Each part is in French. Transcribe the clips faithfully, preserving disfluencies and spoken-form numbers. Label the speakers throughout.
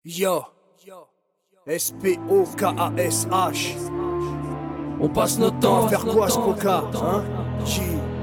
Speaker 1: Yo, S P O K A S H.
Speaker 2: On passe notre temps
Speaker 1: à faire quoi ce coca, hein? G.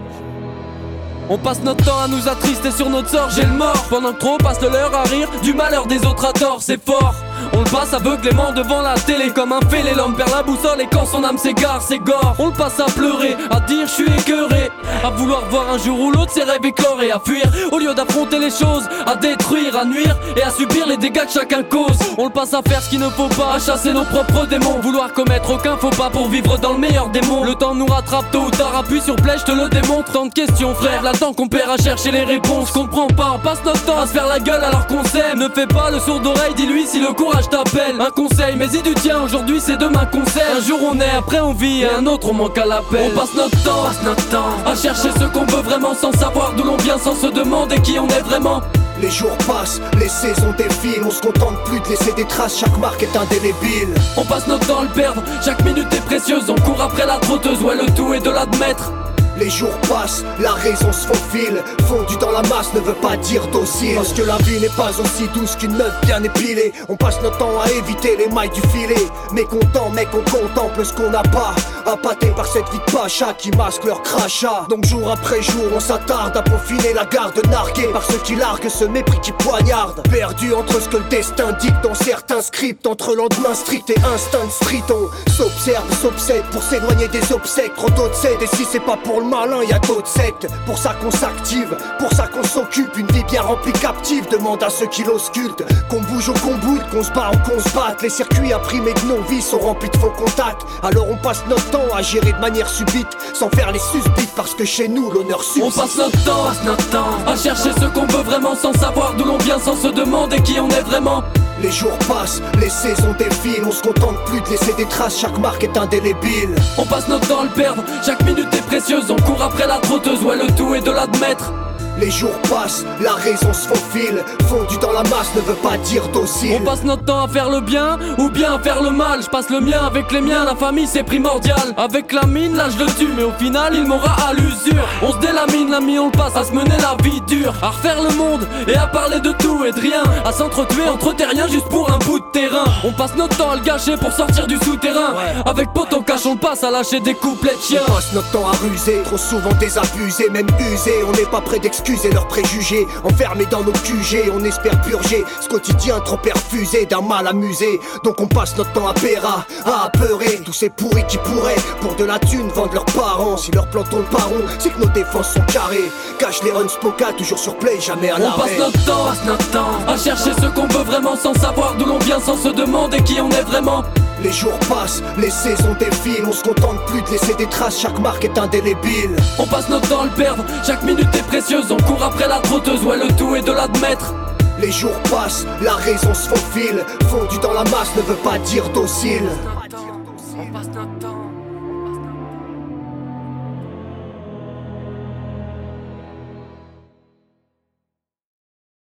Speaker 2: On passe notre temps à nous attrister sur notre sort, j'ai le mort. Pendant que trop passent de l'heure à rire du malheur des autres à tort, c'est fort. On le passe aveuglément devant la télé comme un fêlé. L'homme perd la boussole et quand son âme s'égare, c'est gore. On le passe à pleurer, à dire je suis écœuré, à vouloir voir un jour ou l'autre ses rêves éclore et à fuir au lieu d'affronter les choses, à détruire, à nuire et à subir les dégâts que chacun cause. On le passe à faire ce qu'il ne faut pas, à chasser nos propres démons, vouloir commettre aucun faux pas pour vivre dans le meilleur des mondes. Le temps nous rattrape tôt ou tard, appuie sur play, je te le démontre. Tant de questions frère, là-dedans qu'on perd à chercher les réponses. Comprends pas, on passe notre temps à se faire la gueule alors qu'on s'aime. Ne fais pas le sourd d'oreille, dis-lui si le courage t'appelle. Un conseil, mais il du tien, aujourd'hui c'est demain qu'on sait. Un jour on est, après on vit, et un autre on manque à l'appel. On passe notre temps, passe notre temps à chercher ce qu'on veut vraiment, sans savoir d'où l'on vient, sans se demander qui on est vraiment.
Speaker 1: Les jours passent, les saisons défilent, on se contente plus de laisser des traces, chaque marque est indélébile.
Speaker 2: On passe notre temps à le perdre, chaque minute est précieuse, on court après la trotteuse, ouais le tout est de l'admettre.
Speaker 1: Les jours passent, la raison se faufile, fondu dans la masse ne veut pas dire docile. Parce que la vie n'est pas aussi douce qu'une meuf bien épilée. On passe notre temps à éviter les mailles du filet. Mécontent mec, on contemple ce qu'on n'a pas, appâté par cette vie de pacha qui masque leur crachat. Donc jour après jour on s'attarde à peaufiner la garde narguée par ceux qui larguent ce mépris qui poignarde. Perdu entre ce que le destin dicte dans certains scripts, entre lendemain strict et instinct de street. On s'observe, s'obsède pour s'éloigner des obsèques. Trop d'autres cèdent, et si c'est pas pour le malin, y'a d'autres sectes. Pour ça qu'on s'active, pour ça qu'on s'occupe. Une vie bien remplie captive, demande à ceux qui l'auscultent. Qu'on bouge ou qu'on boude, qu'on se bat ou qu'on se batte. Les circuits imprimés de nos vies sont remplis de faux contacts. Alors on passe notre temps à gérer de manière subite, sans faire les suspites, parce que chez nous l'honneur subsiste.
Speaker 2: On passe notre temps, passe notre temps à chercher ce qu'on veut vraiment, sans savoir d'où l'on vient, sans se demander qui on est vraiment.
Speaker 1: Les jours passent, les saisons défilent, on se contente plus de laisser des traces, chaque marque est indélébile.
Speaker 2: On passe notre temps à le perdre, chaque minute est précieuse, on court après la trotteuse, ouais le tout est de l'admettre.
Speaker 1: Les jours passent, la raison se faufile, fondu dans la masse ne veut pas dire docile.
Speaker 2: On passe notre temps à faire le bien ou bien à faire le mal. Je passe le mien avec les miens, la famille c'est primordial. Avec la mine là je le tue, mais au final il m'aura à l'usure. On se délamine, l'ami on le passe à se mener la vie dure, à refaire le monde et à parler de tout et de rien, à s'entretuer entre terriens juste pour un bout de terrain. On passe notre temps à le gâcher pour sortir du souterrain, ouais. Avec pote on cache, on passe à lâcher des couplets de chiens.
Speaker 1: On passe notre temps à ruser, trop souvent désabusé, même usé. On n'est pas prêt d'excuser leurs préjugés, enfermés dans nos Q G, on espère purger ce quotidien trop perfusé d'un mal amusé. Donc on passe notre temps à péra, à apeurer tous ces pourris qui pourraient, pour de la thune, vendre leurs parents. Si leurs plans tournent pas rond, c'est que nos défenses sont carrées. Cache les runs spoka, toujours sur play, jamais à l'arrêt.
Speaker 2: On passe notre temps, passe notre temps à chercher ce qu'on veut vraiment, sans savoir d'où l'on vient, sans se demander qui on est vraiment.
Speaker 1: Les jours passent, les saisons défilent, on se contente plus de laisser des traces, chaque marque est indélébile.
Speaker 2: On passe notre temps à le perdre, chaque minute est précieuse, on court après la trotteuse, ouais le tout est de l'admettre.
Speaker 1: Les jours passent, la raison se faufile, fondu dans la masse ne veut pas dire docile.
Speaker 2: On passe notre temps.